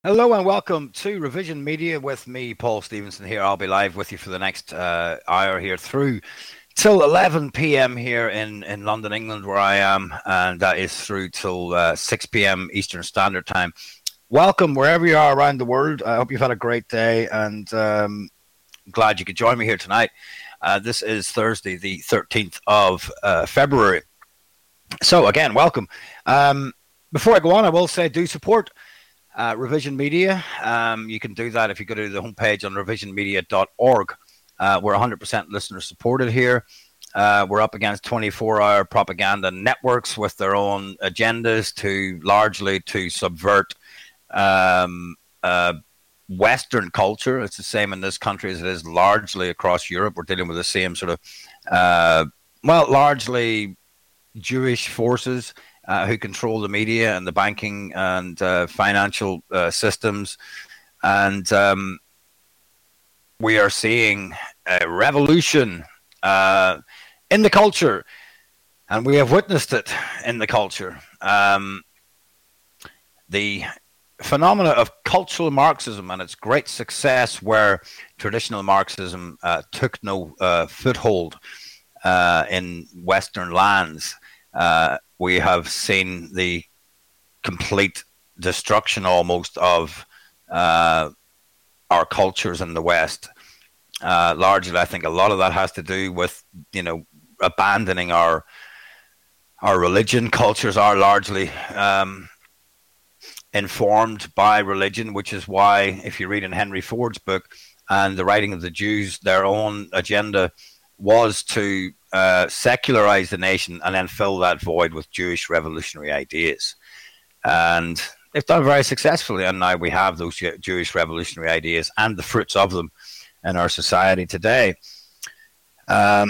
Hello and welcome to Revision Media with me, Paul Stevenson here. I'll be live with you for the next hour here through till 11 p.m. here in London, England, where I am, and that is through till 6 p.m. Eastern Standard Time. Welcome wherever you are around the world. I hope you've had a great day, and glad you could join me here tonight. This is Thursday, the 13th of February. So again, welcome. Before I go on, I will say do support Revision Media. You can do that if you go to the homepage on revisionmedia.org. We're 100% listener supported here. We're up against 24-hour propaganda networks with their own agendas largely to subvert Western culture. It's the same in this country as it is largely across Europe. We're dealing with the same sort of, largely Jewish forces who control the media and the banking and financial systems. And we are seeing a revolution in the culture, and we have witnessed it in the culture. The phenomena of cultural Marxism and its great success, where traditional Marxism took no foothold in Western lands. We have seen the complete destruction almost of our cultures in the West. Largely, I think a lot of that has to do with, abandoning our religion. Cultures are largely informed by religion, which is why, if you read in Henry Ford's book and the writing of the Jews, their own agenda was to secularize the nation and then fill that void with Jewish revolutionary ideas. And they've done very successfully, and now we have those Jewish revolutionary ideas and the fruits of them in our society today. All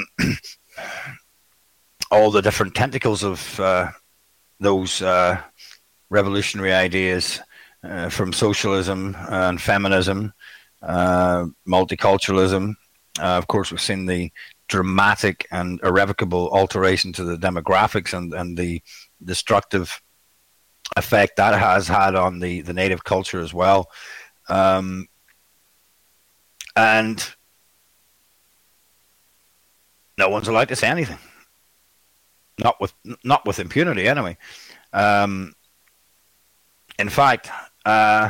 the different tentacles of those revolutionary ideas, from socialism and feminism, multiculturalism. Of course, we've seen the dramatic and irrevocable alteration to the demographics and the destructive effect that has had on the native culture as well. And no one's allowed to say anything. Not with impunity, anyway. In fact, saw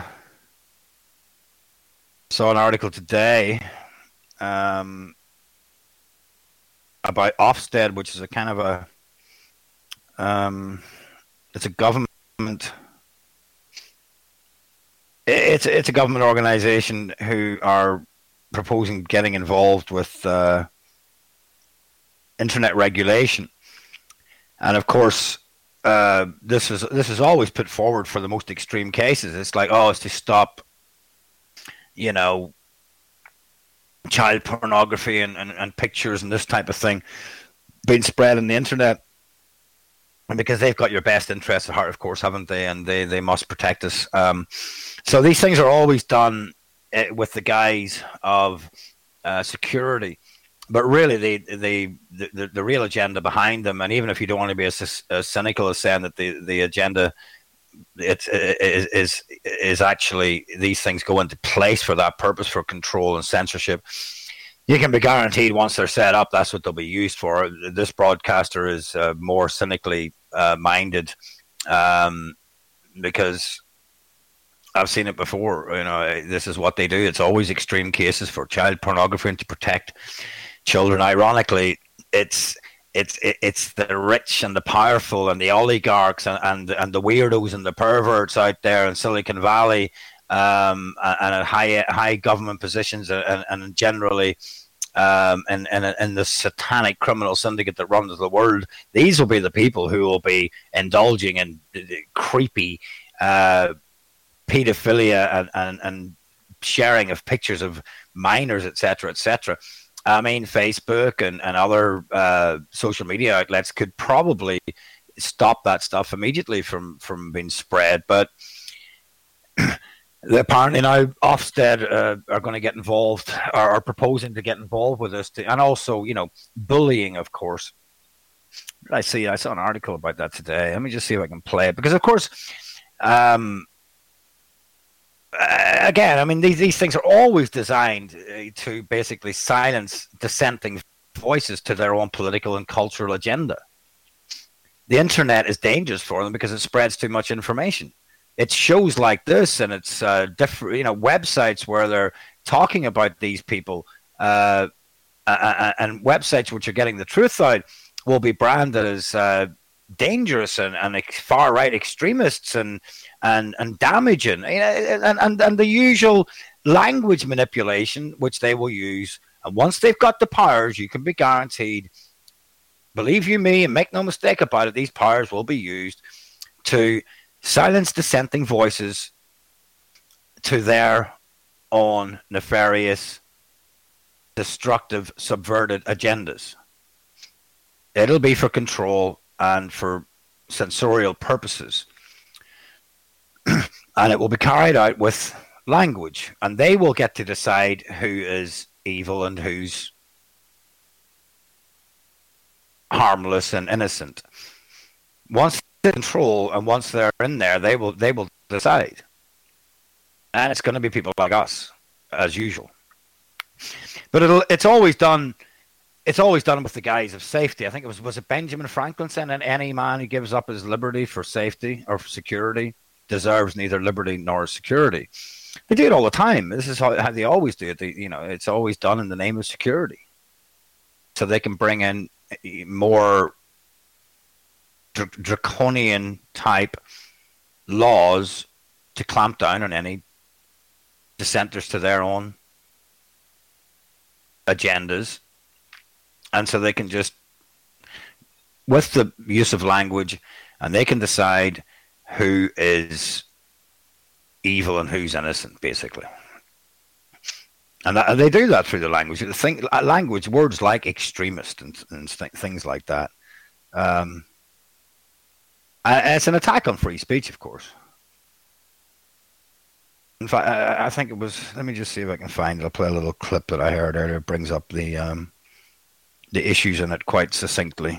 an article today about Ofsted, which is a kind of it's a government. It's a government organization who are proposing getting involved with internet regulation, and of course, this is always put forward for the most extreme cases. It's like, it's to stop, child pornography and pictures and this type of thing being spread on the internet. And because they've got your best interests at heart, of course, haven't they? And they must protect us. So these things are always done with the guise of security. But really, the real agenda behind them, and even if you don't want to be as cynical as saying that the agenda is actually these things go into place for that purpose, for control and censorship, you can be guaranteed once they're set up, that's what they'll be used for. This broadcaster is more cynically minded, because I've seen it before. This is what they do. It's always extreme cases for child pornography and to protect children. Ironically, it's the rich and the powerful and the oligarchs and the weirdos and the perverts out there in Silicon Valley, and at high government positions, and generally in the satanic criminal syndicate that runs the world. These will be the people who will be indulging in creepy pedophilia and sharing of pictures of minors, etc., etc. I mean, Facebook and other social media outlets could probably stop that stuff immediately from being spread. But apparently now Ofsted are going to get involved, or are proposing to get involved with this. And also, bullying, of course. I saw an article about that today. Let me just see if I can play it. Because, of course, again, I mean, these things are always designed to basically silence dissenting voices to their own political and cultural agenda. The internet is dangerous for them because it spreads too much information. It's shows like this, and it's different, websites where they're talking about these people, and websites which are getting the truth out will be branded as dangerous and far right extremists and damaging, and the usual language manipulation which they will use. And once they've got the powers, you can be guaranteed, believe you me, and make no mistake about it, these powers will be used to silence dissenting voices to their own nefarious, destructive, subverted agendas. It'll be for control and for censorial purposes. And it will be carried out with language. And they will get to decide who is evil and who's harmless and innocent. Once they control and once they're in there, they will decide. And it's going to be people like us, as usual. But it's always done with the guise of safety. I think was it Benjamin Franklin saying that any man who gives up his liberty for safety or for security deserves neither liberty nor security. They do it all the time. This is how they always do it. It's always done in the name of security, so they can bring in more draconian type laws to clamp down on any dissenters to their own agendas. And so they can just, with the use of language, and they can decide who is evil and who's innocent, basically. And they do that through the language. Language, words like extremist and things like that. It's an attack on free speech, of course. In fact, I think it was, let me just see if I can find it. I'll play a little clip that I heard earlier. It brings up the issues in it quite succinctly.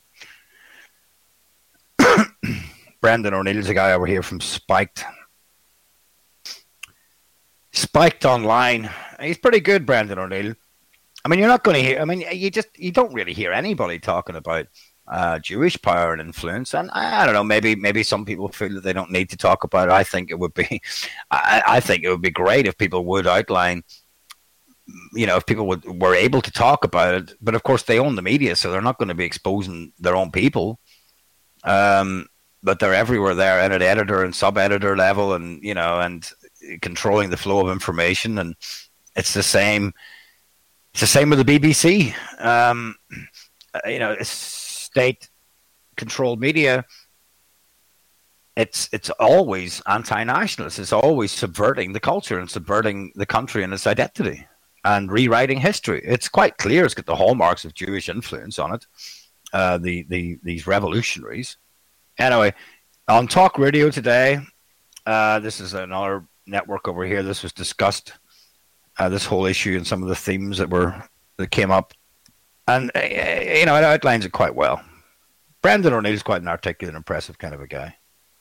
Brendan O'Neill's a guy over here from Spiked Online. He's pretty good, Brendan O'Neill. I mean, you're not going to hear, you don't really hear anybody talking about Jewish power and influence. And I don't know, maybe some people feel that they don't need to talk about it. I think it would be, I think it would be great if people would outline, if people were able to talk about it. But of course, they own the media, so they're not going to be exposing their own people. But they're everywhere there at an editor and sub-editor level, and and controlling the flow of information. And it's the same. It's the same with the BBC. State-controlled media. It's always anti-nationalist. It's always subverting the culture and subverting the country and its identity and rewriting history. It's quite clear. It's got the hallmarks of Jewish influence on it. These revolutionaries. Anyway, on Talk Radio today, this is another network over here. This was discussed, this whole issue and some of the themes that came up, and it outlines it quite well. Brendan O'Neill is quite an articulate and impressive kind of a guy.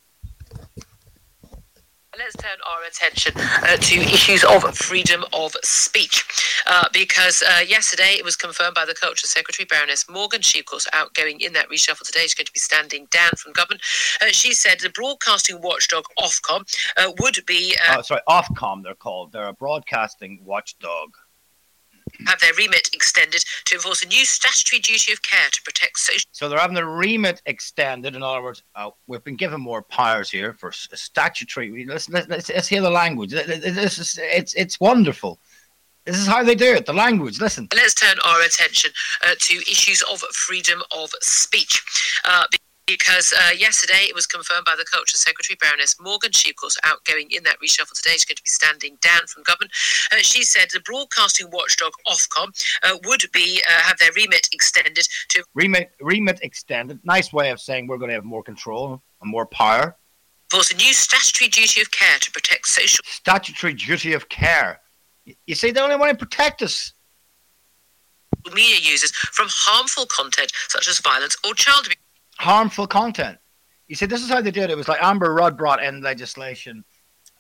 Let's turn our attention to issues of freedom of speech, because yesterday it was confirmed by the Culture Secretary, Baroness Morgan. She, of course, outgoing in that reshuffle today. She's going to be standing down from government. She said the broadcasting watchdog Ofcom would be... Ofcom they're called. They're a broadcasting watchdog. Have their remit extended to enforce a new statutory duty of care to protect social... So they're having the remit extended. In other words, we've been given more powers here for statutory... Let's hear the language. It's wonderful. This is how they do it, the language. Listen. Let's turn our attention to issues of freedom of speech. Because yesterday it was confirmed by the Culture Secretary, Baroness Morgan. She, of course, outgoing in that reshuffle today. She's going to be standing down from government. She said the broadcasting watchdog Ofcom would be have their remit extended to... Remit extended. Nice way of saying we're going to have more control and more power. Enforce a new statutory duty of care to protect social... Statutory duty of care. You see, they only want to protect us. Media users from harmful content such as violence or child abuse. Harmful content. You see, this is how they did it. It was like Amber Rudd brought in legislation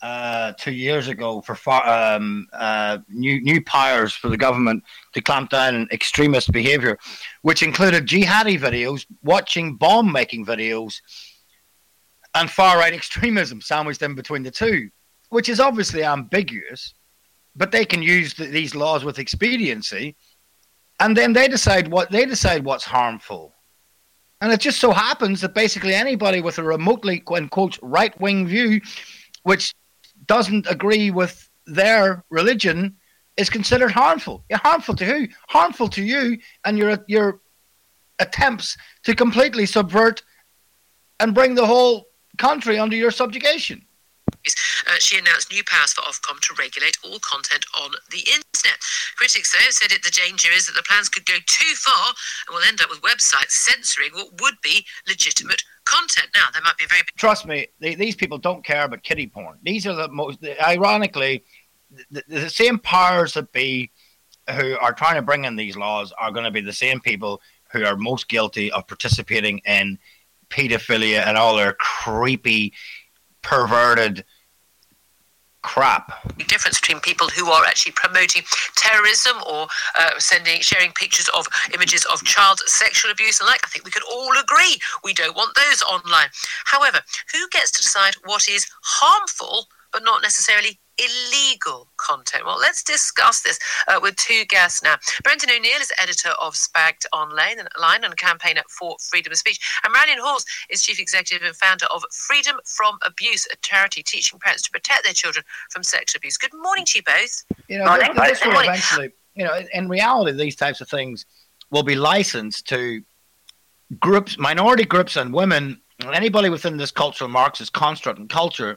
2 years ago for new powers for the government to clamp down on extremist behaviour, which included jihadi videos, watching bomb making videos, and far right extremism sandwiched in between the two, which is obviously ambiguous, but they can use these laws with expediency, and then they decide what's harmful. And it just so happens that basically anybody with a remotely, in quotes, right-wing view, which doesn't agree with their religion, is considered harmful. Yeah, harmful to who? Harmful to you and your attempts to completely subvert and bring the whole country under your subjugation. She announced new powers for Ofcom to regulate all content on the internet. Critics, though, said the danger is that the plans could go too far and will end up with websites censoring what would be legitimate content. Now, there might be very big... Trust me, these people don't care about kiddie porn. These are the most, ironically, the same powers that be who are trying to bring in these laws are going to be the same people who are most guilty of participating in pedophilia and all their creepy, perverted crap. The difference between people who are actually promoting terrorism or sharing pictures of images of child sexual abuse and I think we could all agree we don't want those online. However, who gets to decide what is harmful but not necessarily illegal content? Well, let's discuss this with two guests now. Brendan O'Neill is editor of Spagged Online and campaigner for freedom of speech. And Marion Halls is chief executive and founder of Freedom from Abuse, a charity teaching parents to protect their children from sexual abuse. Good morning to you both. This will eventually, in reality, these types of things will be licensed to groups, minority groups and women, anybody within this cultural Marxist construct and culture,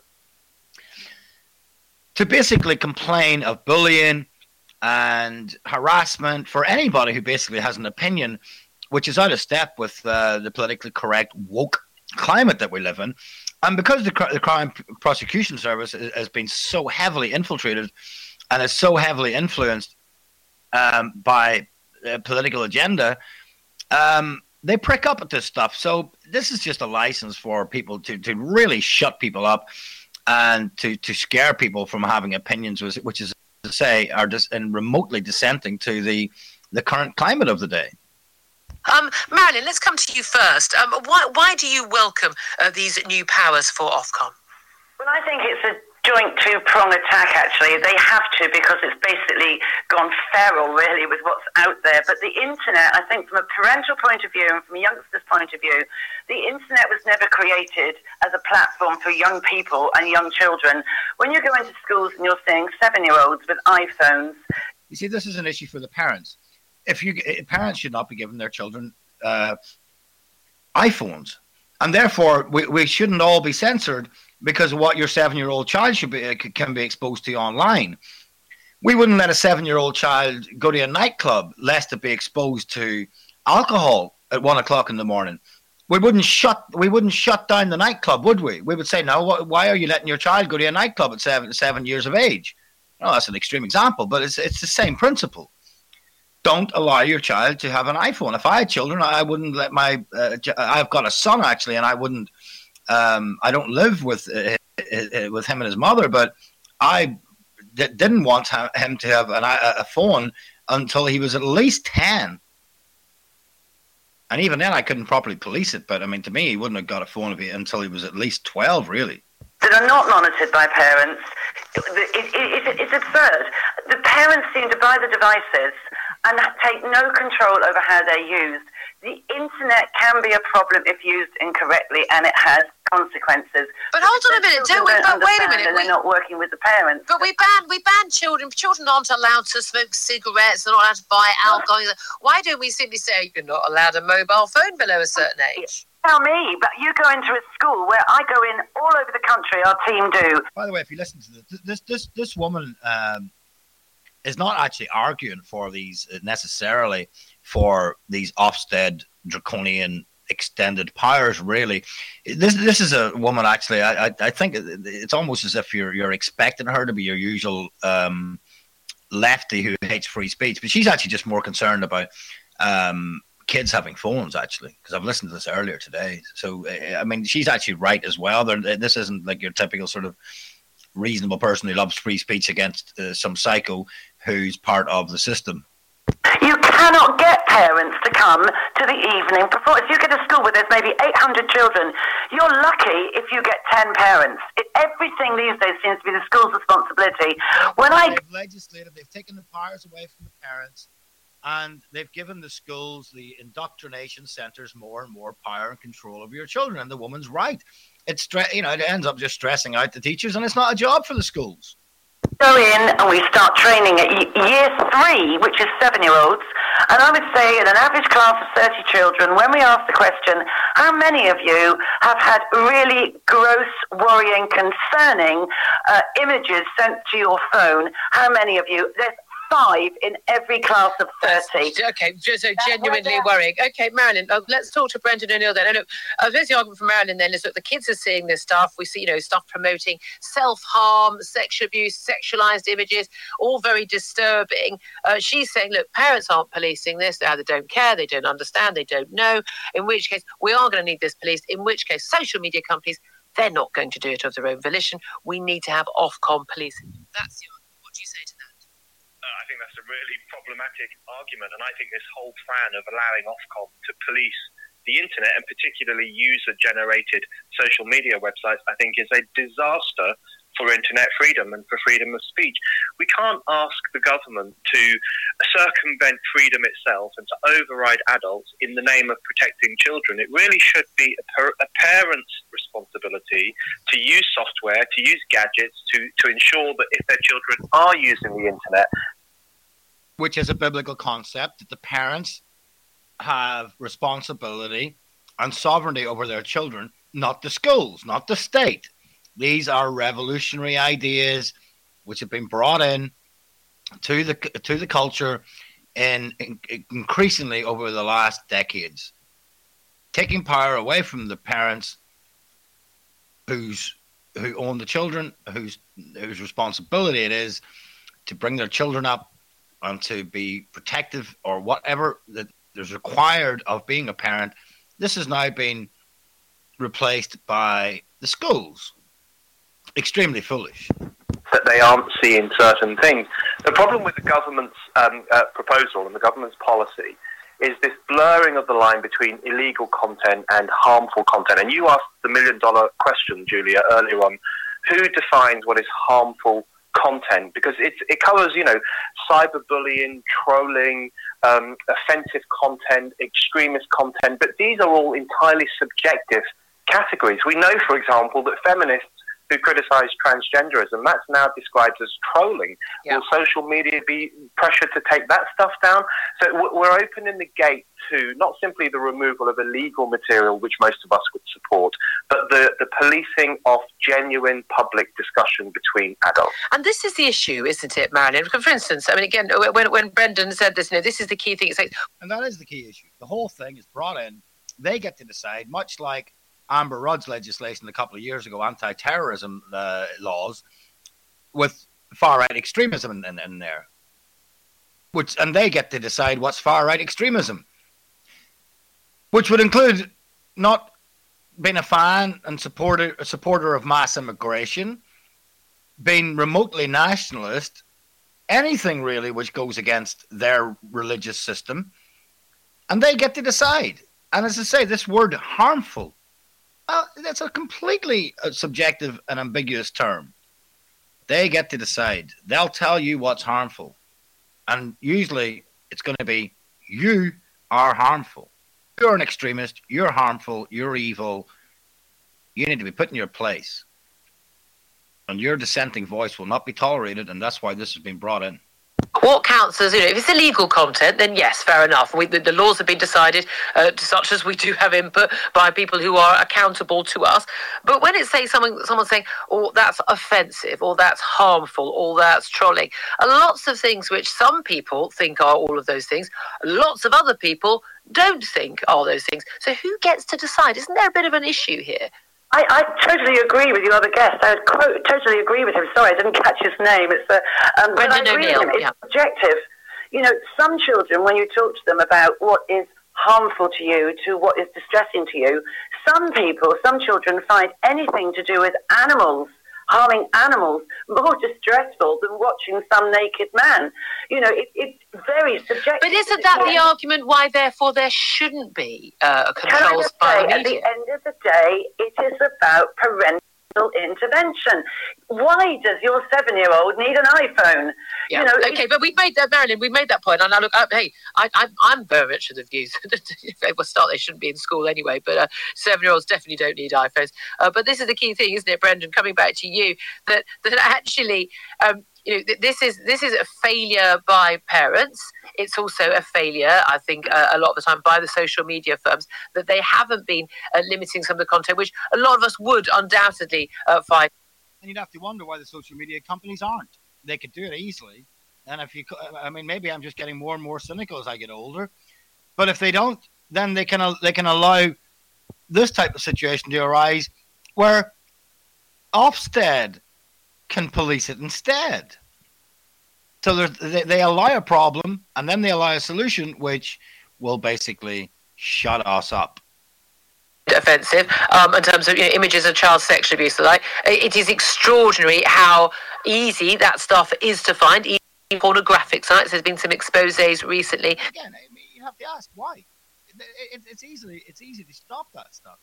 to basically complain of bullying and harassment for anybody who basically has an opinion which is out of step with the politically correct woke climate that we live in. And because the Crime Prosecution Service has been so heavily infiltrated and is so heavily influenced by a political agenda, they prick up at this stuff. So this is just a license for people to really shut people up and to scare people from having opinions, which is to say are just remotely dissenting to the current climate of the day. Marilyn, let's come to you first. Why do you welcome these new powers for Ofcom? Well, I think it's a joint two-prong attack, actually. They have to, because it's basically gone feral, really, with what's out there. But the internet, I think from a parental point of view and from a youngster's point of view, the internet was never created as a platform for young people and young children. When you go into schools and you're seeing 7-year-olds with iPhones... You see, this is an issue for the parents. Parents should not be giving their children iPhones. And therefore, we shouldn't all be censored because of what your 7-year-old child can be exposed to online. We wouldn't let a 7-year-old child go to a nightclub lest it be exposed to alcohol at 1 o'clock in the morning. We wouldn't shut down the nightclub, would we? We would say, no, why are you letting your child go to a nightclub at 7 years of age? No, that's an extreme example, but it's the same principle. Don't allow your child to have an iPhone. If I had children, I wouldn't let my. I've got a son actually, and I wouldn't. I don't live with him and his mother, but I didn't want him to have a phone until he was at least 10. And even then, I couldn't properly police it. But I mean, to me, he wouldn't have got a phone until he was at least 12, really. That are not monitored by parents. It's absurd. The parents seem to buy the devices and take no control over how they're used. The internet can be a problem if used incorrectly, and it has consequences. But hold on a minute, don't we? But wait a minute, they're not working with the parents. But we ban children. Children aren't allowed to smoke cigarettes. They're not allowed to buy alcohol. Why don't we simply say you're not allowed a mobile phone below a certain age? Tell me, but you go into a school where I go in all over the country. Our team do. By the way, if you listen to this woman is not actually arguing for these necessarily for these Ofsted draconian extended powers. Really, this is a woman. Actually, I think it's almost as if you're expecting her to be your usual lefty who hates free speech, but she's actually just more concerned about kids having phones, actually, because I've listened to this earlier today. So I mean, she's actually right as well. This isn't like your typical sort of reasonable person who loves free speech against some psycho who's part of the system. You cannot get parents to come to the evening performance. If you get a school where there's maybe 800 children, you're lucky if you get 10 parents. Everything these days seems to be the school's responsibility. They've taken the powers away from the parents, and they've given the schools, the indoctrination centres, more and more power and control over your children. And the woman's right. It ends up just stressing out the teachers, and it's not a job for the schools. Go in and we start training at year 3, which is 7-year-olds, and I would say in an average class of 30 children, when we ask the question, how many of you have had really gross, worrying, concerning images sent to your phone, how many of you? There's 5 in every class of 30. Okay, so genuinely worrying. Okay, Marilyn, let's talk to Brendan O'Neill then. And there's the argument from Marilyn then is that the kids are seeing this stuff. We see, stuff promoting self-harm, sexual abuse, sexualized images, all very disturbing. She's saying, look, parents aren't policing this. They either don't care, they don't understand, they don't know, in which case we are going to need this police, in which case social media companies, they're not going to do it of their own volition. We need to have Ofcom policing. That's your, what do you say to that? I think that's a really problematic argument, and I think this whole plan of allowing Ofcom to police the internet, and particularly user-generated social media websites, I think is a disaster for internet freedom and for freedom of speech. We can't ask the government to circumvent freedom itself and to override adults in the name of protecting children. It really should be a parent's responsibility to use software, to use gadgets, to ensure that if their children are using the internet, which is a biblical concept, that the parents have responsibility and sovereignty over their children, not the schools, not the state. These are revolutionary ideas which have been brought in to the culture in increasingly over the last decades, taking power away from the parents who own the children, whose responsibility it is to bring their children up and to be protective or whatever that is required of being a parent. This has now been replaced by the schools. Extremely foolish. That they aren't seeing certain things. The problem with the government's proposal and the government's policy is this blurring of the line between illegal content and harmful content. And you asked the $1,000,000 question, Julia, earlier on. Who defines what is harmful content? Because it covers, cyberbullying, trolling, offensive content, extremist content, but these are all entirely subjective categories. We know, for example, that feminists who criticise transgenderism, that's now described as trolling. Yeah. Will social media be pressured to take that stuff down? So we're opening the gate to not simply the removal of illegal material, which most of us would support, but the policing of genuine public discussion between adults. And this is the issue, isn't it, Marilyn? For instance, I mean, again, when Brendan said this, this is the key thing. It's like, and that is the key issue. The whole thing is brought in. They get to decide, much like Amber Rudd's legislation a couple of years ago, anti-terrorism laws, with far-right extremism in there. And they get to decide what's far-right extremism, which would include not being a fan and a supporter of mass immigration, being remotely nationalist, anything really which goes against their religious system, and they get to decide. And as I say, this word harmful, that's a completely subjective and ambiguous term. They get to decide. They'll tell you what's harmful. And usually it's going to be, you are harmful. You're an extremist. You're harmful. You're evil. You need to be put in your place. And your dissenting voice will not be tolerated, and that's why this has been brought in. What counts as, if it's illegal content, then yes, fair enough. The laws have been decided, such as we do have input by people who are accountable to us. But when it's someone saying, oh, that's offensive, or that's harmful, or that's trolling, lots of things which some people think are all of those things, lots of other people don't think are those things. So who gets to decide? Isn't there a bit of an issue here? I totally agree with your other guest. I would totally agree with him. Sorry, I didn't catch his name. It's Brendan O'Neill. It's subjective. Some children, when you talk to them about what is harmful to you, to what is distressing to you, some children find anything to do with animals harming animals more distressful than watching some naked man. You know, it's very subjective. But isn't that the argument why, therefore, there shouldn't be controls by the media? At the end of the day, it is about parental intervention. Why does your 7-year-old need an iPhone? Yeah. You know, okay, but we've made that, Marilyn. We've made that point. And now look, hey, I'm very much of the views that they shouldn't be in school anyway. But 7-year-olds definitely don't need iPhones. But this is the key thing, isn't it, Brendan? Coming back to you, that actually. This is a failure by parents. It's also a failure, I think, a lot of the time by the social media firms, that they haven't been limiting some of the content, which a lot of us would undoubtedly find. And you'd have to wonder why the social media companies aren't. They could do it easily. And maybe I'm just getting more and more cynical as I get older. But if they don't, then they can allow this type of situation to arise where Ofsted can police it instead. So they allow a problem and then they allow a solution which will basically shut us up. Offensive in terms of images of child sexual abuse. It is extraordinary how easy that stuff is to find. Even pornographic sites. There's been some exposés recently. Again, you have to ask why. It's easy to stop that stuff.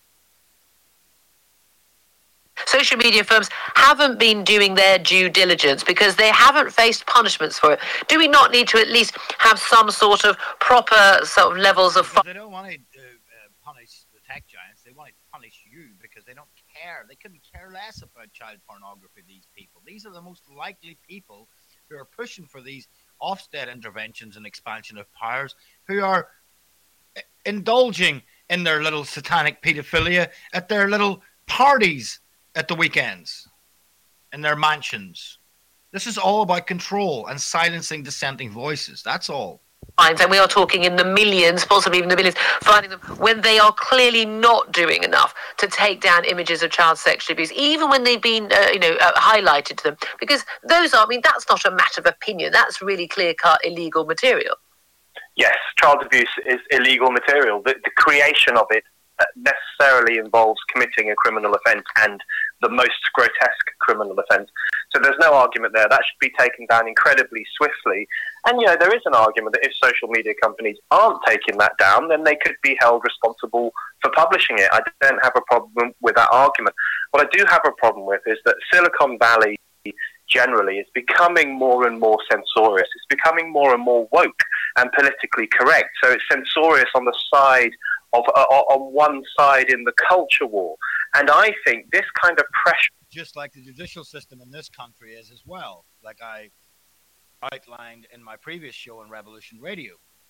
Social media firms haven't been doing their due diligence because they haven't faced punishments for it. Do we not need to at least have some sort of proper sort of levels of... They don't want to punish the tech giants. They want to punish you because they don't care. They couldn't care less about child pornography, these people. These are the most likely people who are pushing for these Ofsted interventions and expansion of powers, who are indulging in their little satanic paedophilia at their little parties at the weekends, in their mansions. This is all about control and silencing dissenting voices. That's all. And we are talking in the millions, possibly even the billions, finding them when they are clearly not doing enough to take down images of child sexual abuse, even when they've been, highlighted to them. Because those are, that's not a matter of opinion. That's really clear-cut illegal material. Yes, child abuse is illegal material. The creation of it necessarily involves committing a criminal offence, and the most grotesque criminal offence. So there's no argument there. That should be taken down incredibly swiftly. And, there is an argument that if social media companies aren't taking that down, then they could be held responsible for publishing it. I don't have a problem with that argument. What I do have a problem with is that Silicon Valley generally is becoming more and more censorious. It's becoming more and more woke and politically correct. So it's censorious on the side on one side in the culture war. And I think this kind of pressure... Just like the judicial system in this country is as well, like I outlined in my previous show on Revolution Radio.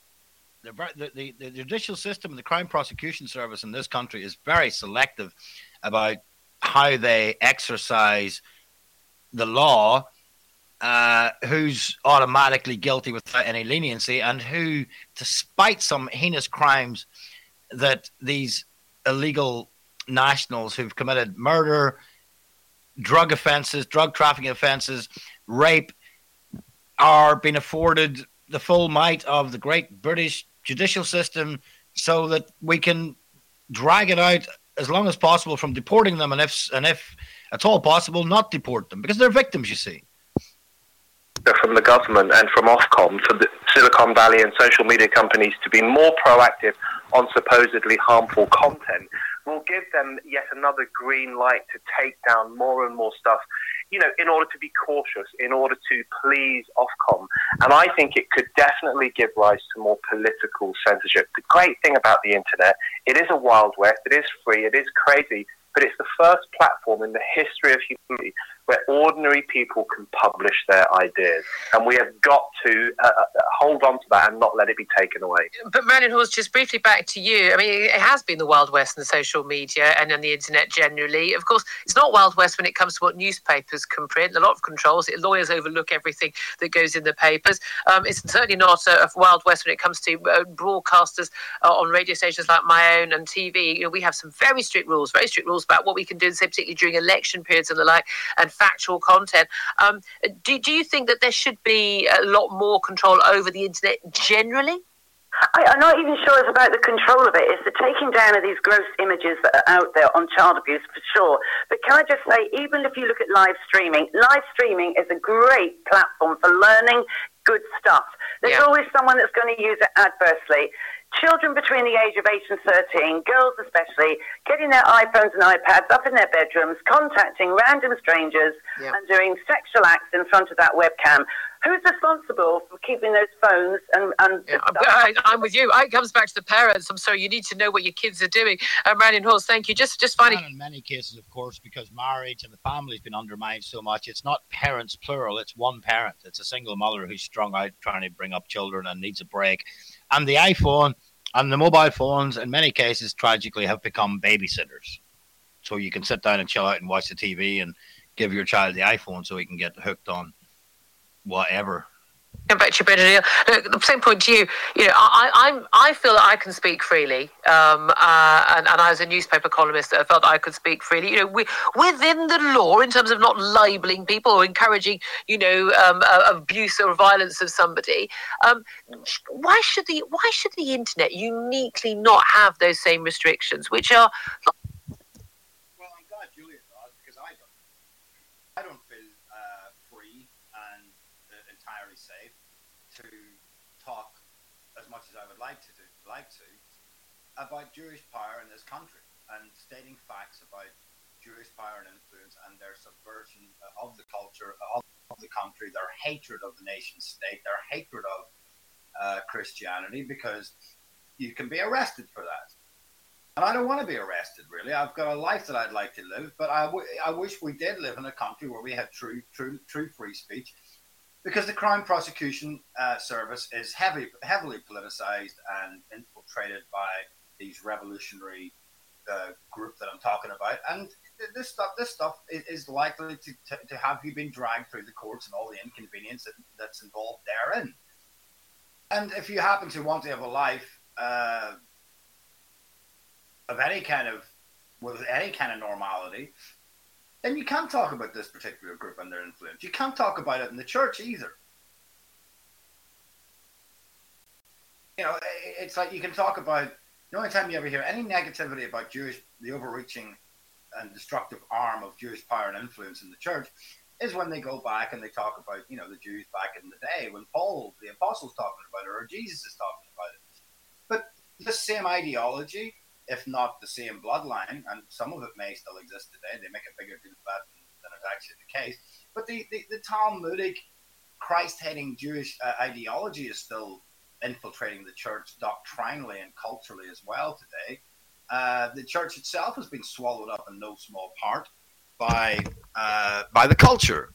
The judicial system and the Crime Prosecution Service in this country is very selective about how they exercise the law, who's automatically guilty without any leniency, and who, despite some heinous crimes that these illegal nationals who've committed murder, drug offences, drug trafficking offences, rape, are being afforded the full might of the great British judicial system so that we can drag it out as long as possible from deporting them, and if at all possible, not deport them, because they're victims, you see. From the government and from Ofcom for the Silicon Valley and social media companies to be more proactive on supposedly harmful content will give them yet another green light to take down more and more stuff, in order to be cautious, in order to please Ofcom. And I think it could definitely give rise to more political censorship. The great thing about the internet, it is a wild west, it is free, it is crazy, but it's the first platform in the history of humanity where ordinary people can publish their ideas. And we have got to hold on to that and not let it be taken away. But Marilyn Hawes, just briefly back to you. It has been the Wild West in the social media and on the internet generally. Of course, it's not Wild West when it comes to what newspapers can print. A lot of controls. Lawyers overlook everything that goes in the papers. It's certainly not a Wild West when it comes to broadcasters on radio stations like my own and TV. We have some very strict rules about what we can do, say, particularly during election periods and the like, and factual content. Do you think that there should be a lot more control over the internet generally? I'm not even sure it's about the control of it. It's the taking down of these gross images that are out there on child abuse, for sure. But can I just say, even if you look at live streaming is a great platform for learning good stuff. There's always someone that's going to use it adversely. Children between the age of 8 and 13, girls especially, getting their iPhones and iPads up in their bedrooms, contacting random strangers and doing sexual acts in front of that webcam. Who's responsible for keeping those phones and I'm with you. It comes back to the parents. I'm sorry, you need to know what your kids are doing. Marion Halls, thank you. Just finding... And in many cases, of course, because marriage and the family's been undermined so much, it's not parents plural, it's one parent. It's a single mother who's strung out trying to bring up children and needs a break. And the iPhone and the mobile phones, in many cases, tragically, have become babysitters. So you can sit down and chill out and watch the TV and give your child the iPhone so he can get hooked on whatever. Come back to you, Brendan. Look, the same point to you. You know, I feel that I can speak freely, and I was a newspaper columnist that I felt I could speak freely. You know, within the law, in terms of not libelling people or encouraging, you know, abuse or violence of somebody. Why should the internet uniquely not have those same restrictions, which are? Well, I'm glad Julia does, because I don't feel free and entirely safe to talk as much as I would like to about Jewish power in this country and stating facts about Jewish power and influence and their subversion of the culture of the country, their hatred of the nation state, their hatred of Christianity, because you can be arrested for that. And I don't want to be arrested, really. I've got a life that I'd like to live, but I wish we did live in a country where we had true free speech, because the Crown Prosecution Service is heavily politicized and infiltrated by these revolutionary group that I'm talking about. And this stuff is likely to have you been dragged through the courts and all the inconvenience that's involved therein. And if you happen to want to have a life of any kind of normality, then you can't talk about this particular group and their influence. You can't talk about it in the church either. You know, it's like you can talk about, the only time you ever hear any negativity about the overreaching and destructive arm of Jewish power and influence in the church is when they go back and they talk about, you know, the Jews back in the day, when Paul, the apostle's talking about it, or Jesus is talking about it. But the same ideology, if not the same bloodline, and some of it may still exist today, they make a bigger deal of that than is actually the case. But the Talmudic, Christ-hating Jewish ideology is still infiltrating the church doctrinally and culturally as well today. The church itself has been swallowed up in no small part by the culture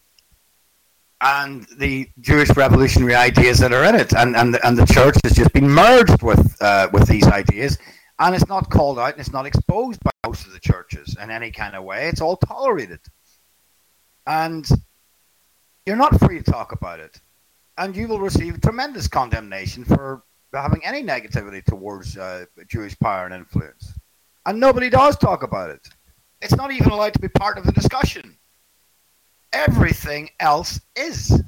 and the Jewish revolutionary ideas that are in it, and the church has just been merged with these ideas, and it's not called out and it's not exposed by most of the churches in any kind of way. It's all tolerated, and you're not free to talk about it, and you will receive tremendous condemnation for having any negativity towards Jewish power and influence, and nobody does talk about it. It's not even allowed to be part of the discussion. Everything else is.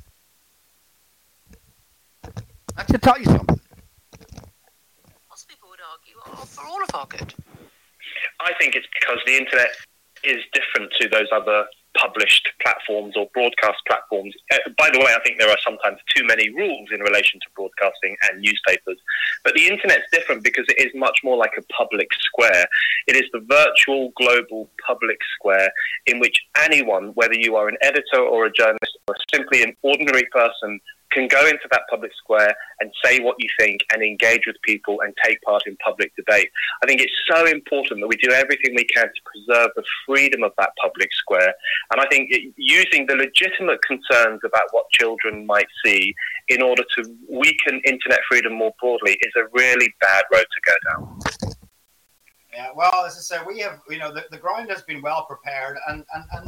That should tell you something. Most people would argue for all of our good. I think it's because the internet is different to those other published platforms or broadcast platforms. By the way, I think there are sometimes too many rules in relation to broadcasting and newspapers. But the internet's different because it is much more like a public square. It is the virtual global public square in which anyone, whether you are an editor or a journalist or simply an ordinary person, can go into that public square and say what you think and engage with people and take part in public debate. I think it's so important that we do everything we can to preserve the freedom of that public square. And I think using the legitimate concerns about what children might see in order to weaken internet freedom more broadly is a really bad road to go down. Yeah, well, as I say, we have, you know, the ground has been well prepared, and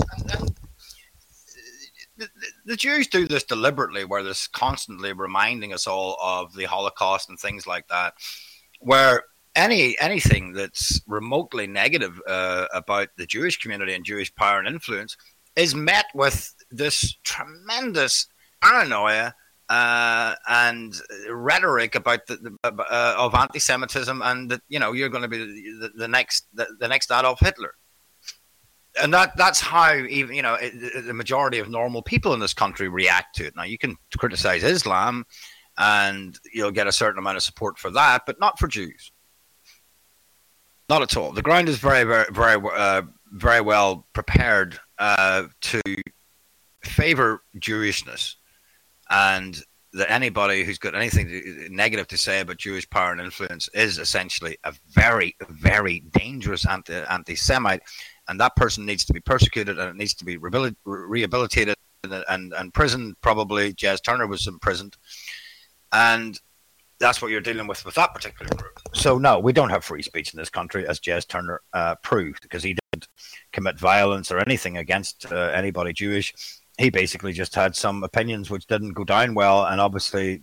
the Jews do this deliberately, where they're constantly reminding us all of the Holocaust and things like that, where anything that's remotely negative about the Jewish community and Jewish power and influence is met with this tremendous paranoia and rhetoric about of anti-Semitism, and that you're going to be the next Adolf Hitler, and that's how even the majority of normal people in this country react to it. Now you can criticize Islam, and you'll get a certain amount of support for that, but not for Jews. Not at all. The ground is very, very, very well prepared to favor Jewishness, and that anybody who's got anything negative to say about Jewish power and influence is essentially a very, very dangerous anti-Semite, and that person needs to be persecuted, and it needs to be rehabilitated and imprisoned. Probably Jez Turner was imprisoned, and that's what you're dealing with that particular group. So no, we don't have free speech in this country, as Jez Turner proved, because he didn't commit violence or anything against anybody Jewish. He basically just had some opinions which didn't go down well, and obviously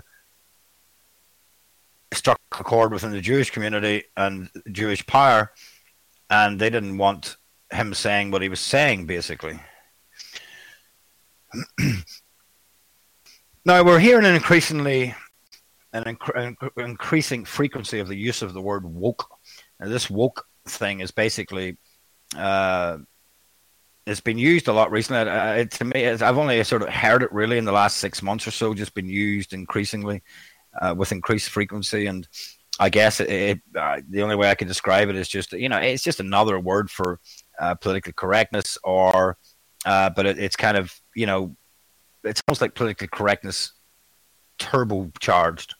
struck a chord within the Jewish community and Jewish power, and they didn't want him saying what he was saying, basically. Now, we're hearing an increasing frequency of the use of the word woke. And this woke thing is basically it's been used a lot recently. To me, I've only sort of heard it really in the last 6 months or so, just been used increasingly with increased frequency. And I guess the only way I can describe it is just, it's just another word for political correctness, or but it's kind of, it's almost like political correctness turbocharged.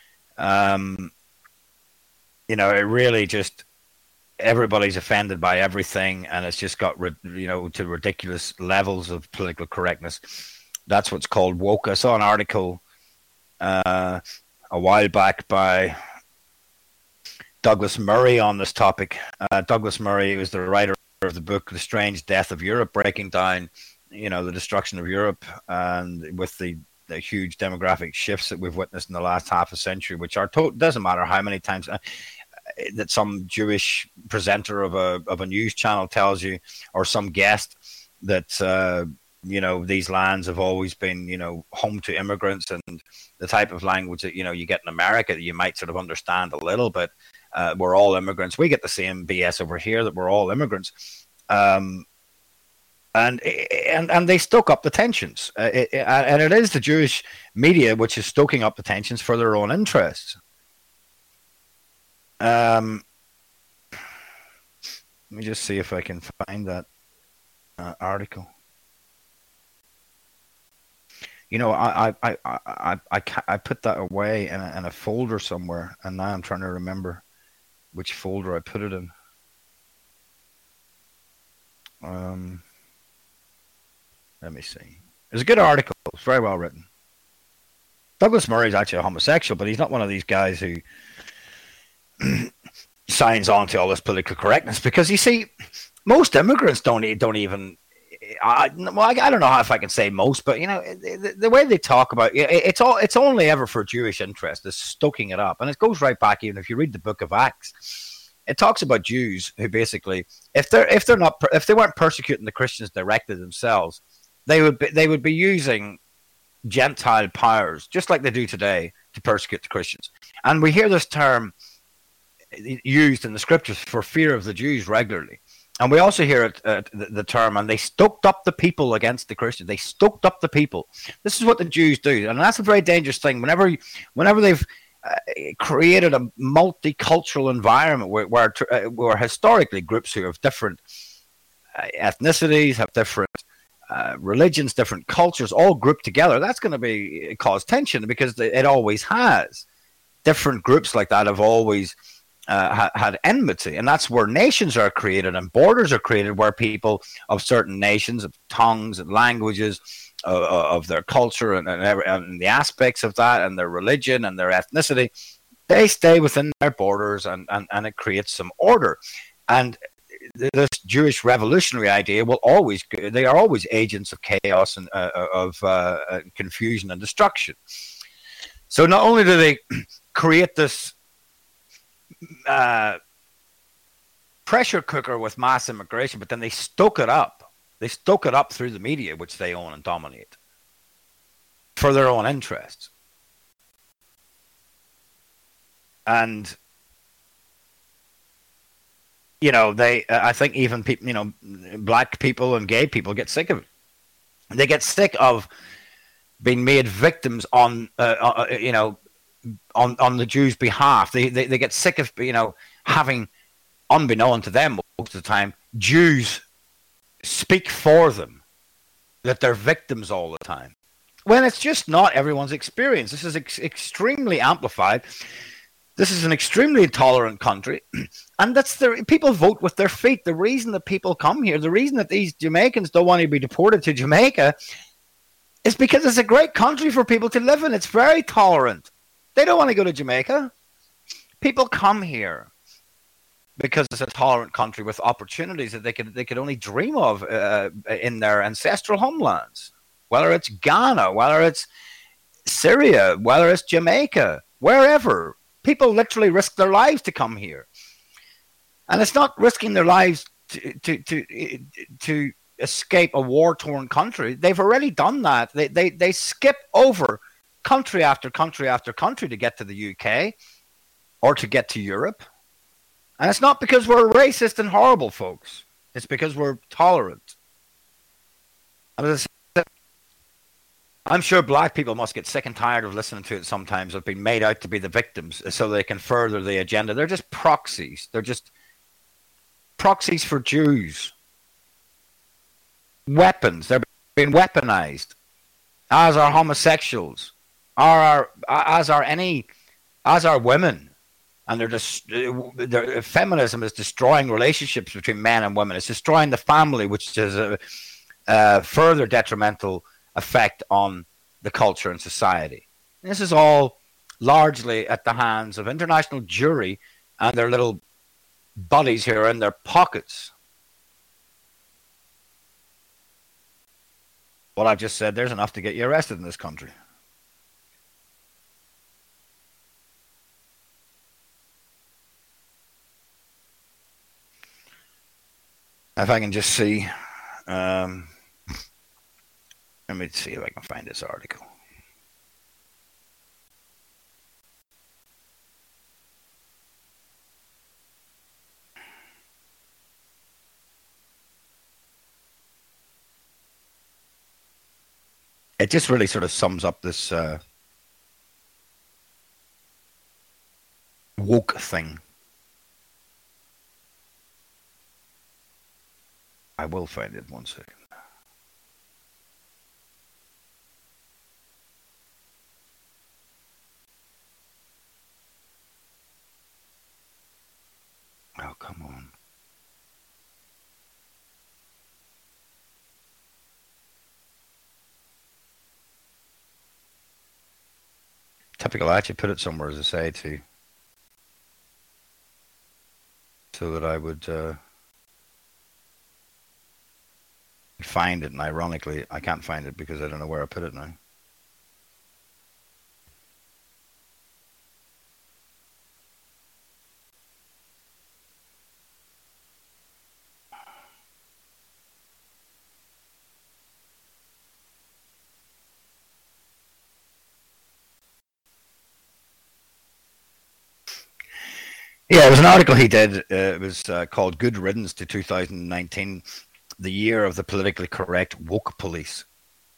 It really just, everybody's offended by everything, and it's just got to ridiculous levels of political correctness. That's what's called woke. I saw an article a while back by Douglas Murray on this topic. Douglas Murray was the writer of the book The Strange Death of Europe, breaking down the destruction of Europe, and with the huge demographic shifts that we've witnessed in the last half a century, which are doesn't matter how many times that some Jewish presenter of a news channel tells you, or some guest, that these lands have always been home to immigrants, and the type of language that you get in America that you might sort of understand a little bit. We're all immigrants. We get the same BS over here, that we're all immigrants. And they stoke up the tensions, and it is the Jewish media which is stoking up the tensions for their own interests. Let me just see if I can find that article. I put that away in a folder somewhere, and now I'm trying to remember which folder I put it in. Let me see. It's a good article. It's very well written. Douglas Murray is actually a homosexual, but he's not one of these guys who signs on to all this political correctness, because you see, most immigrants don't even. I don't know if I can say most, but the way they talk about it's only ever for Jewish interest. It's stoking it up, and it goes right back. Even if you read the Book of Acts, it talks about Jews who basically, if they weren't persecuting the Christians directly themselves, they would be using Gentile powers, just like they do today, to persecute the Christians. And we hear this term used in the scriptures for fear of the Jews regularly. And we also hear it, the term, and they stoked up the people against the Christians. They stoked up the people. This is what the Jews do. And that's a very dangerous thing. Whenever they've created a multicultural environment where historically groups who have different ethnicities, have different religions, different cultures, all grouped together, that's going to cause tension, because it always has. Different groups like that have always had enmity, and that's where nations are created and borders are created, where people of certain nations, of tongues and languages, of their culture and the aspects of that, and their religion and their ethnicity, they stay within their borders, and it creates some order. And this Jewish revolutionary idea they are always agents of chaos and of confusion and destruction. So not only do they create this pressure cooker with mass immigration, but then they stoke it up. They stoke it up through the media, which they own and dominate. for their own interests. And, you know, I think even people, you know, black people and gay people get sick of it. They get sick of being made victims on the Jews' behalf. They get sick of, you know, having, unbeknown to them most of the time, Jews speak for them, that they're victims all the time. When it's just not everyone's experience. This is extremely amplified. This is an extremely intolerant country, and people vote with their feet. The reason that people come here, the reason that these Jamaicans don't want to be deported to Jamaica, is because it's a great country for people to live in. It's very tolerant. They don't want to go to Jamaica. People come here because it's a tolerant country with opportunities that they could only dream of in their ancestral homelands. Whether it's Ghana, whether it's Syria, whether it's Jamaica, wherever. People literally risk their lives to come here. And it's not risking their lives to escape a war-torn country. They've already done that. They skip over country after country after country to get to the UK or to get to Europe. And it's not because we're racist and horrible, folks. It's because we're tolerant. And as I said, I'm sure black people must get sick and tired of listening to it sometimes, of being made out to be the victims so they can further the agenda. They're just proxies. They're just proxies for Jews. Weapons. They're being weaponized. As are homosexuals. As are women. And feminism is destroying relationships between men and women. It's destroying the family, which is a further detrimental effect on the culture and society. And this is all largely at the hands of international Jewry and their little buddies here in their pockets. What I've just said, there's enough to get you arrested in this country. If I can just see, let me see if I can find this article. It just really sort of sums up this woke thing. I will find it, 1 second. Oh, come on. Typical, I actually put it somewhere, as I say, so that I would find it, and ironically, I can't find it because I don't know where I put it now. Yeah, it was an article he did. It was called Good Riddance to 2019, the year of the politically correct woke police.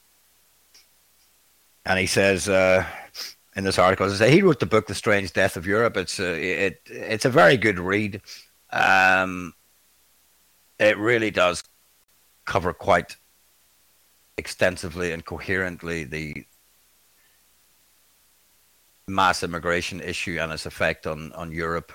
And he says in this article, he wrote the book The Strange Death of Europe. It's a very good read. It really does cover quite extensively and coherently the mass immigration issue and its effect on Europe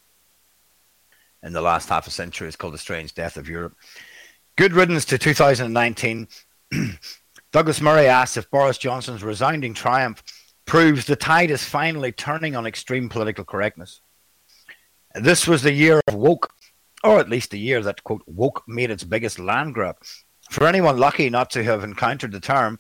in the last half a century. It's called The Strange Death of Europe. Good riddance to 2019. Douglas Murray asks if Boris Johnson's resounding triumph proves the tide is finally turning on extreme political correctness. This was the year of woke, or at least the year that, quote, woke made its biggest land grab. For anyone lucky enough not to have encountered the term,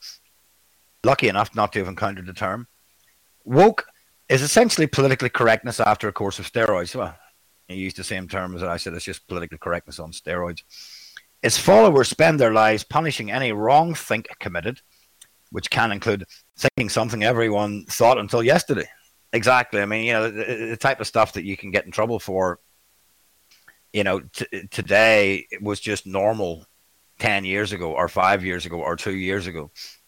woke is essentially politically correctness after a course of steroids. Well, he used the same term as I said, it's just political correctness on steroids. Its followers spend their lives punishing any wrong think committed which can include thinking something everyone thought until yesterday. Exactly. I mean, the type of stuff that you can get in trouble for, today it was just normal 10 years ago or 5 years ago or 2 years ago.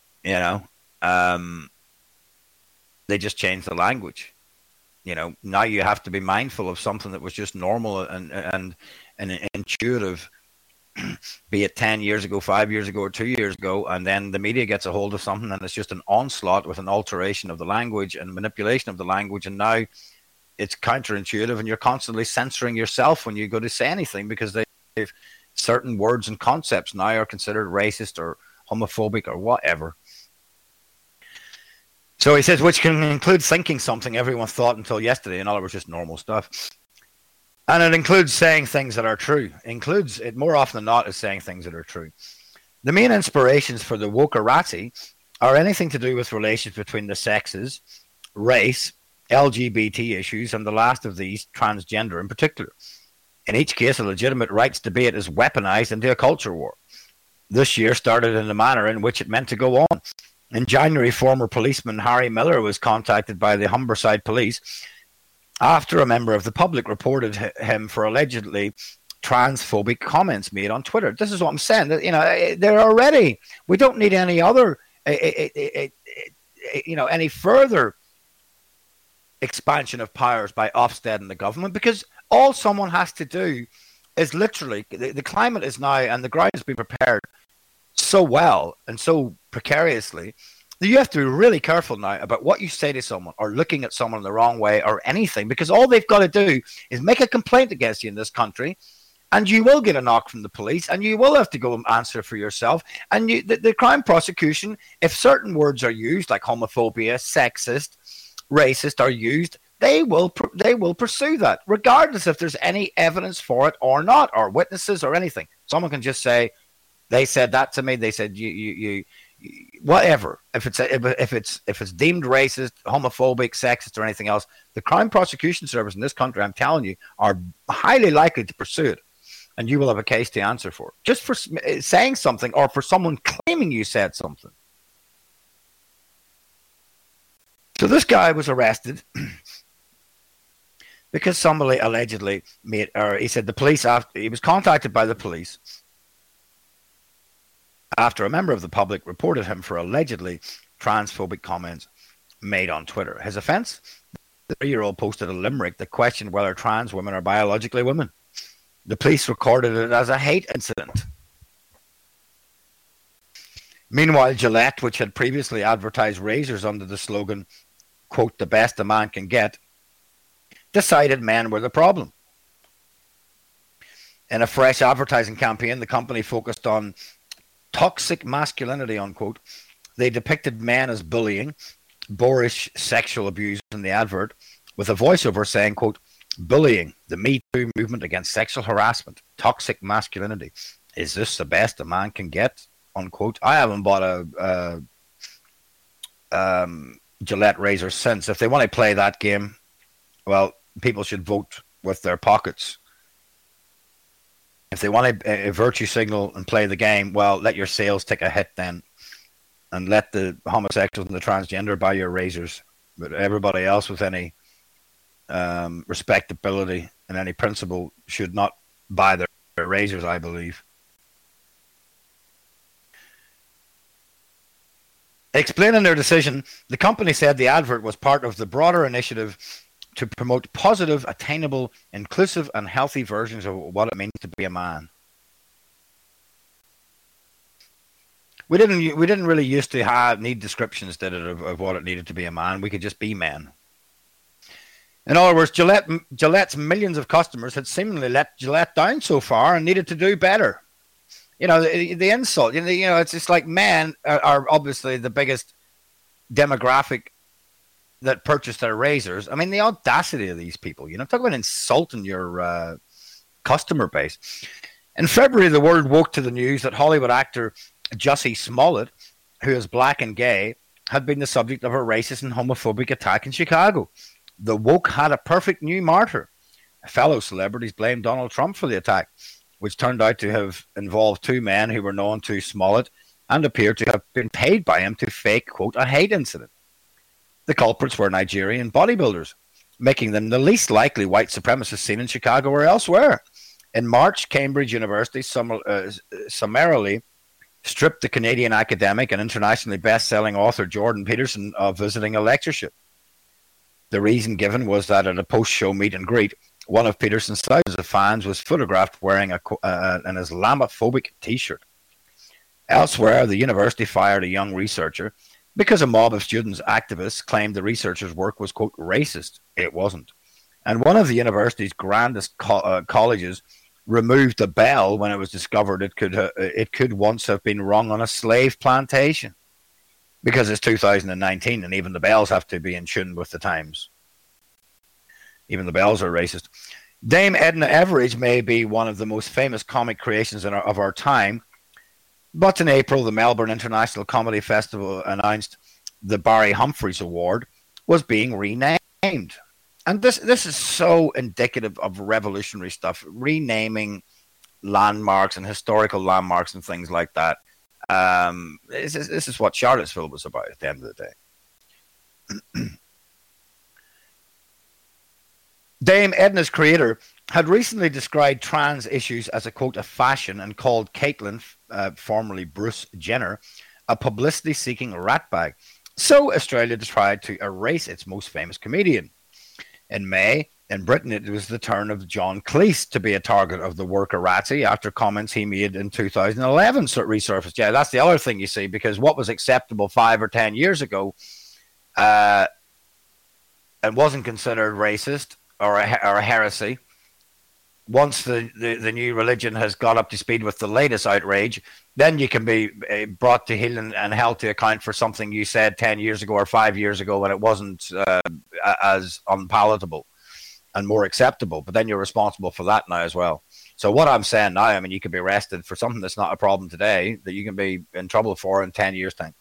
They just changed the language. Now you have to be mindful of something that was just normal and intuitive, be it 10 years ago, 5 years ago, or 2 years ago, and then the media gets a hold of something and it's just an onslaught with an alteration of the language and manipulation of the language, and now it's counterintuitive and you're constantly censoring yourself when you go to say anything because they've certain words and concepts now are considered racist or homophobic or whatever. So he says, which can include thinking something everyone thought until yesterday. In other words, just normal stuff. And it includes saying things that are true. Includes it more often than not is saying things that are true. The main inspirations for the wokerati are anything to do with relations between the sexes, race, LGBT issues, and the last of these, transgender in particular. In each case, a legitimate rights debate is weaponized into a culture war. This year started in the manner in which it meant to go on. In January, former policeman Harry Miller was contacted by the Humberside police after a member of the public reported him for allegedly transphobic comments made on Twitter. This is what I'm saying. They're already. We don't need any other, any further expansion of powers by Ofsted and the government, because all someone has to do is literally the climate is now, and the ground has been prepared so well and so precariously that you have to be really careful now about what you say to someone or looking at someone the wrong way or anything, because all they've got to do is make a complaint against you in this country and you will get a knock from the police and you will have to go and answer for yourself. And the crime prosecution, if certain words are used like homophobia, sexist, racist are used, they will pursue that regardless if there's any evidence for it or not, or witnesses or anything. Someone can just say, they said that to me. They said you whatever. If it's deemed racist, homophobic, sexist, or anything else, the Crime Prosecution Service in this country, I'm telling you, are highly likely to pursue it, and you will have a case to answer for just for saying something or for someone claiming you said something. So this guy was arrested because somebody allegedly made, or he said the police, after he was contacted by the police after a member of the public reported him for allegedly transphobic comments made on Twitter. His offence? The 3-year-old posted a limerick that questioned whether trans women are biologically women. The police recorded it as a hate incident. Meanwhile, Gillette, which had previously advertised razors under the slogan, quote, "the best a man can get," decided men were the problem. In a fresh advertising campaign, the company focused on toxic masculinity, unquote. They depicted men as bullying, boorish sexual abuse in the advert, with a voiceover saying, quote, "bullying, the Me Too movement against sexual harassment, toxic masculinity. Is this the best a man can get?" unquote. I haven't bought a Gillette razor since. If they want to play that game, well, people should vote with their pockets. If they want a virtue signal and play the game, well, let your sales take a hit then, and let the homosexuals and the transgender buy your razors. But everybody else with any respectability and any principle should not buy their razors, I believe. Explaining their decision, the company said the advert was part of the broader initiative to promote positive, attainable, inclusive, and healthy versions of what it means to be a man. We didn't really used to need descriptions, did it, of what it needed to be a man. We could just be men. In other words, Gillette's millions of customers had seemingly let Gillette down so far and needed to do better. The insult. It's just like men are obviously the biggest demographic that purchase their razors. I mean, the audacity of these people, talk about insulting your customer base. In February, the world woke to the news that Hollywood actor Jussie Smollett, who is black and gay, had been the subject of a racist and homophobic attack in Chicago. The woke had a perfect new martyr. Fellow celebrities blamed Donald Trump for the attack, which turned out to have involved two men who were known to Smollett and appeared to have been paid by him to fake, quote, a hate incident. The culprits were Nigerian bodybuilders, making them the least likely white supremacists seen in Chicago or elsewhere. In March, Cambridge University summarily stripped the Canadian academic and internationally best-selling author Jordan Peterson of visiting a lectureship. The reason given was that at a post-show meet and greet, one of Peterson's thousands of fans was photographed wearing an Islamophobic T-shirt. Elsewhere, the university fired a young researcher because a mob of students activists claimed the researcher's work was, quote, racist. It wasn't. And one of the university's grandest colleges removed the bell when it was discovered it could once have been rung on a slave plantation, because it's 2019 and even the bells have to be in tune with the times. Even the bells are racist. Dame Edna Everage may be one of the most famous comic creations of our time, but in April, the Melbourne International Comedy Festival announced the Barry Humphries Award was being renamed. And this is so indicative of revolutionary stuff, renaming landmarks and historical landmarks and things like that. This is what Charlottesville was about at the end of the day. Dame Edna's creator had recently described trans issues as a, quote, a fashion, and called Caitlyn, formerly Bruce Jenner, a publicity-seeking ratbag. So Australia tried to erase its most famous comedian. In May, in Britain, it was the turn of John Cleese to be a target of the workerati after comments he made in 2011 resurfaced. Yeah, that's the other thing you see, because what was acceptable 5 or 10 years ago and wasn't considered racist or a heresy, once the new religion has got up to speed with the latest outrage, then you can be brought to heel and held to account for something you said 10 years ago or 5 years ago when it wasn't as unpalatable and more acceptable. But then you're responsible for that now as well. So what I'm saying now, I mean, you could be arrested for something that's not a problem today that you can be in trouble for in 10 years' time.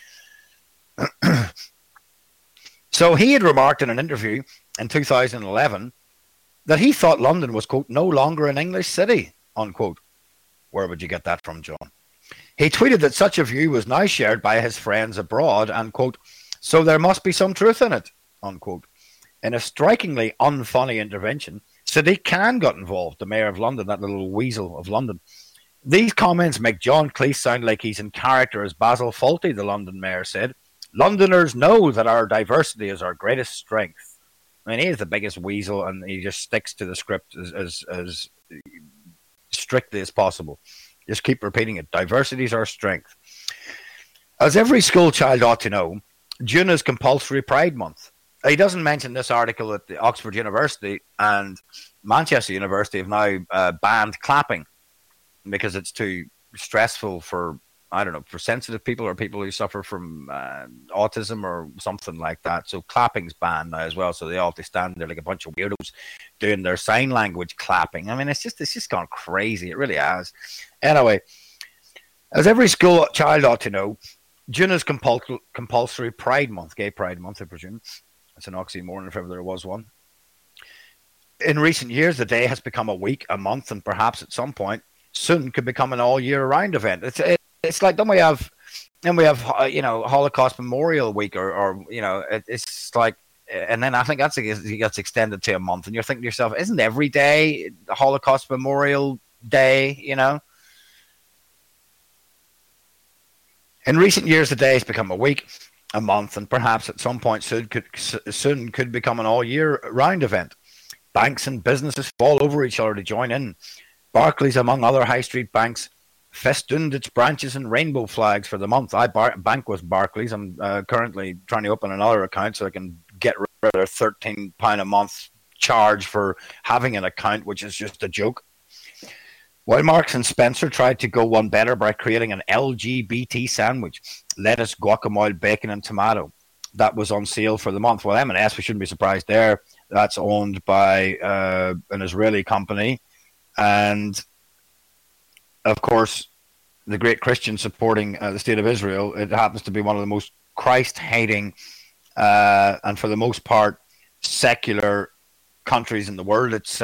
So he had remarked in an interview in 2011 that he thought London was, quote, no longer an English city, unquote. Where would you get that from, John? He tweeted that such a view was now shared by his friends abroad and, quote, so there must be some truth in it, unquote. In a strikingly unfunny intervention, Sadiq Khan got involved, the mayor of London, that little weasel of London. These comments make John Cleese sound like he's in character as Basil Fawlty, the London mayor said. Londoners know that our diversity is our greatest strength. I mean, he is the biggest weasel, and he just sticks to the script as strictly as possible. Just keep repeating it. Diversity is our strength. As every school child ought to know, June is compulsory Pride Month. He doesn't mention this article at the Oxford University and Manchester University have now banned clapping because it's too stressful for, I don't know, for sensitive people or people who suffer from autism or something like that. So clapping's banned now as well. So they all have to stand there like a bunch of weirdos doing their sign language clapping. I mean, it's just gone crazy. It really has. Anyway, as every school child ought to know, June is compulsory Pride Month, Gay Pride Month, I presume. It's an oxymoron if ever there was one. In recent years, the day has become a week, a month, and perhaps at some point soon could become an all-year-round event. It's like then we have Holocaust Memorial Week or it's like, and then I think it gets extended to a month, and you're thinking to yourself, isn't every day the Holocaust Memorial Day? You know. In recent years, the day has become a week, a month, and perhaps at some point soon could become an all-year-round event. Banks and businesses fall over each other to join in. Barclays, among other high street banks, festooned its branches and rainbow flags for the month. I bank with Barclays. I'm currently trying to open another account so I can get rid of their £13 a month charge for having an account, which is just a joke. While Marks and Spencer tried to go one better by creating an LGBT sandwich, lettuce, guacamole, bacon, and tomato, that was on sale for the month. Well, M&S, we shouldn't be surprised there. That's owned by an Israeli company. And, of course, the great Christian supporting the state of Israel, it happens to be one of the most Christ-hating and, for the most part, secular countries in the world. It's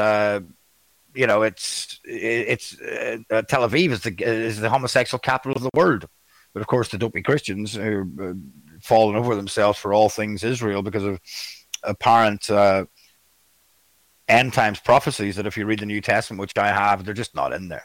Tel Aviv is the homosexual capital of the world. But of course, the dopey Christians who are falling over themselves for all things Israel because of apparent end times prophecies that if you read the New Testament, which I have, they're just not in there.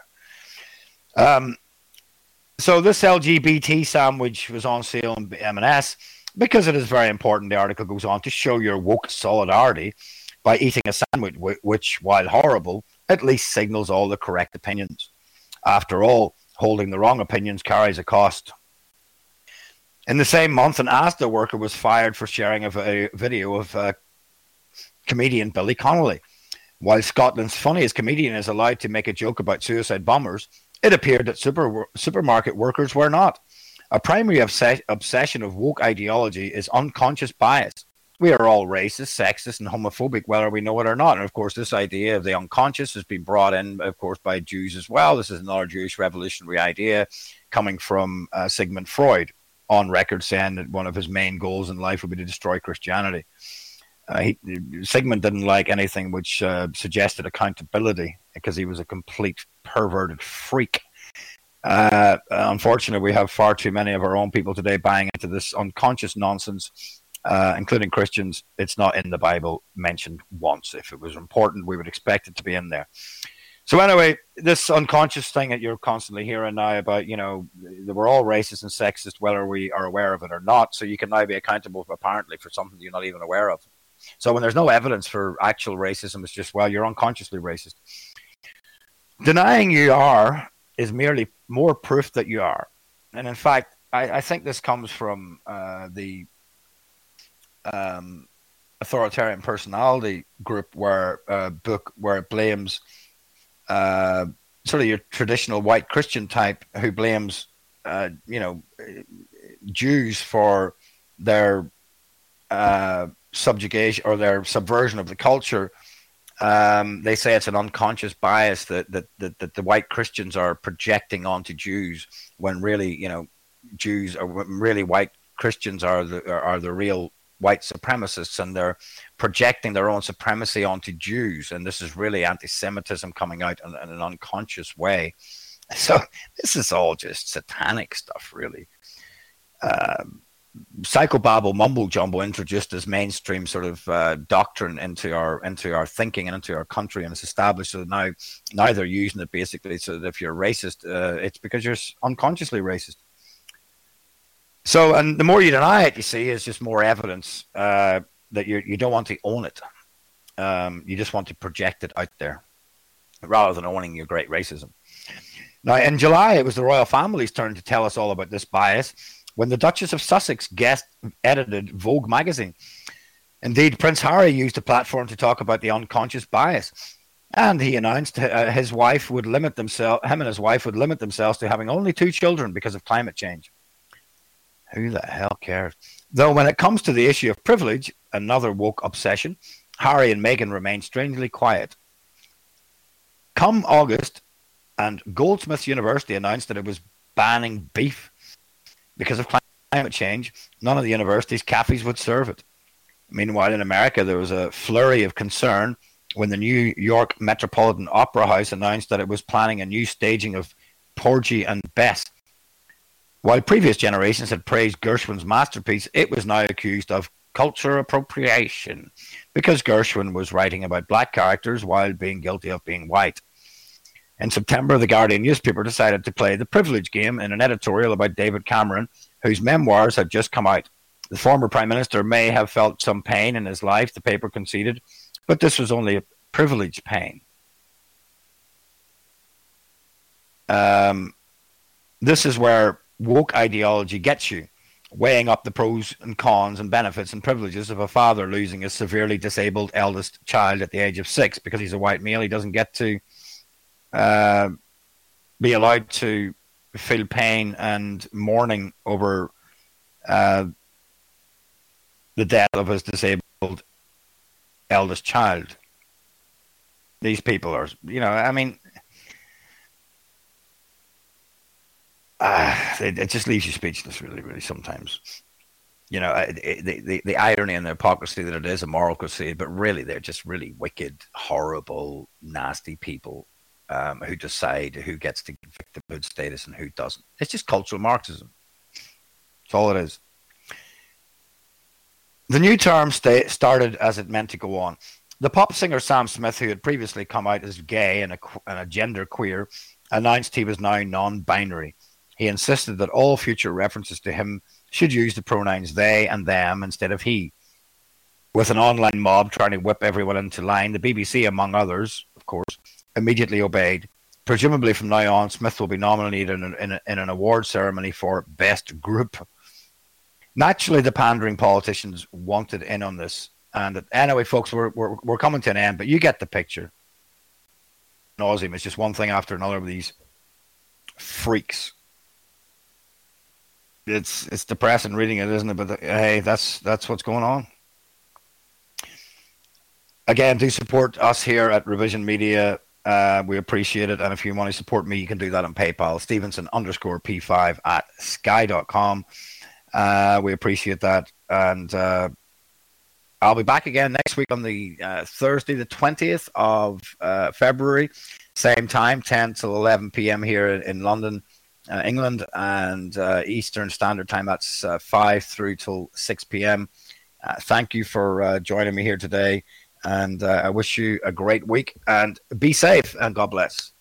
So this LGBT sandwich was on sale in M&S because it is very important. The article goes on to show your woke solidarity by eating a sandwich, which, while horrible, at least signals all the correct opinions. After all, holding the wrong opinions carries a cost. In the same month, an Asda worker was fired for sharing a video of comedian Billy Connolly. While Scotland's funniest comedian is allowed to make a joke about suicide bombers, it appeared that supermarket workers were not. A primary obsession of woke ideology is unconscious bias. We are all racist, sexist, and homophobic, whether we know it or not. And of course, this idea of the unconscious has been brought in, of course, by Jews as well. This is another Jewish revolutionary idea coming from Sigmund Freud, on record saying that one of his main goals in life would be to destroy Christianity. Sigmund didn't like anything which suggested accountability because he was a complete perverted freak. Unfortunately, we have far too many of our own people today buying into this unconscious nonsense, including Christians. It's not in the Bible mentioned once. If it was important, we would expect it to be in there. So anyway, this unconscious thing that you're constantly hearing now about, that we're all racist and sexist, whether we are aware of it or not. So you can now be accountable apparently for something you're not even aware of. So when there's no evidence for actual racism, it's just, well, you're unconsciously racist. Denying you are is merely more proof that you are. And in fact, I think this comes from the authoritarian personality group book where it blames sort of your traditional white Christian type who blames, Jews for their subjugation or their subversion of the culture. They say it's an unconscious bias that the white Christians are projecting onto Jews when really, Jews or really white Christians are the real white supremacists, and they're projecting their own supremacy onto Jews. And this is really anti-Semitism coming out in an unconscious way. So this is all just satanic stuff, really. Psychobabble mumble jumble introduced this mainstream sort of doctrine into our thinking and into our country, and it's established. So now they're using it basically so that if you're racist, it's because you're unconsciously racist. So, and the more you deny it, you see, is just more evidence that you don't want to own it. You just want to project it out there rather than owning your great racism. Now, in July, it was the royal family's turn to tell us all about this bias when the Duchess of Sussex guest edited Vogue magazine. Indeed, Prince Harry used the platform to talk about the unconscious bias, and he announced him and his wife would limit themselves to having only 2 children because of climate change. Who the hell cares? Though when it comes to the issue of privilege, another woke obsession, Harry and Meghan remain strangely quiet. Come August, and Goldsmiths University announced that it was banning beef because of climate change. None of the university's cafes would serve it. Meanwhile, in America, there was a flurry of concern when the New York Metropolitan Opera House announced that it was planning a new staging of Porgy and Bess. While previous generations had praised Gershwin's masterpiece, it was now accused of culture appropriation because Gershwin was writing about black characters while being guilty of being white. In September, the Guardian newspaper decided to play the privilege game in an editorial about David Cameron, whose memoirs had just come out. The former Prime Minister may have felt some pain in his life, the paper conceded, but this was only a privilege pain. This is where woke ideology gets you, weighing up the pros and cons and benefits and privileges of a father losing a severely disabled eldest child at the age of 6 because he's a white male. He doesn't get to be allowed to feel pain and mourning over the death of his disabled eldest child. These people are, it just leaves you speechless, really, really, sometimes. The irony and the hypocrisy that it is a moral crusade, but really they're just really wicked, horrible, nasty people who decide who gets to get victimhood status and who doesn't. It's just cultural Marxism. That's all it is. The new term started as it meant to go on. The pop singer Sam Smith, who had previously come out as gay and a gender queer, announced he was now non-binary. He insisted that all future references to him should use the pronouns they and them instead of he. With an online mob trying to whip everyone into line, the BBC, among others, of course, immediately obeyed. Presumably from now on, Smith will be nominated in an award ceremony for Best Group. Naturally, the pandering politicians wanted in on this. And anyway, folks, we're coming to an end, but you get the picture. Nauseam. It's just one thing after another of these freaks. It's depressing reading it, isn't it? But hey, that's what's going on. Again, do support us here at Revision Media. We appreciate it. And if you want to support me, you can do that on PayPal. Stevenson_P5 at sky.com. We appreciate that. And I'll be back again next week on the Thursday, the 20th of February. Same time, 10 till 11 p.m. here in London, England, and Eastern Standard Time. That's 5 through till 6 p.m. Thank you for joining me here today. And I wish you a great week, and be safe, and God bless.